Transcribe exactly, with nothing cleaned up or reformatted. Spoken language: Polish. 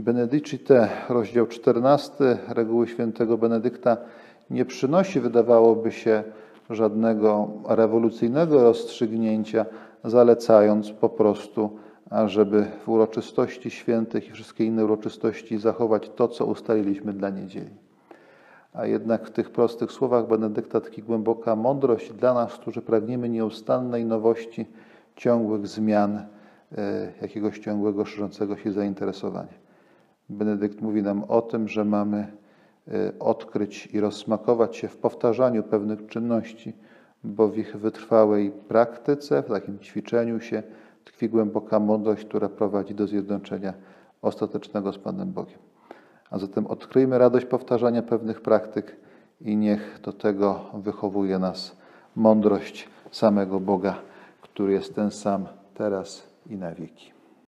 Benedicite, rozdział czternasty, reguły świętego Benedykta nie przynosi, wydawałoby się, żadnego rewolucyjnego rozstrzygnięcia, zalecając po prostu, ażeby w uroczystości świętych i wszystkie inne uroczystości zachować to, co ustaliliśmy dla niedzieli. A jednak w tych prostych słowach Benedykta tkwi głęboka mądrość dla nas, którzy pragniemy nieustannej nowości, ciągłych zmian, jakiegoś ciągłego, szerzącego się zainteresowania. Benedykt mówi nam o tym, że mamy odkryć i rozsmakować się w powtarzaniu pewnych czynności, bo w ich wytrwałej praktyce, w takim ćwiczeniu się tkwi głęboka mądrość, która prowadzi do zjednoczenia ostatecznego z Panem Bogiem. A zatem odkryjmy radość powtarzania pewnych praktyk i niech do tego wychowuje nas mądrość samego Boga, który jest ten sam teraz i na wieki.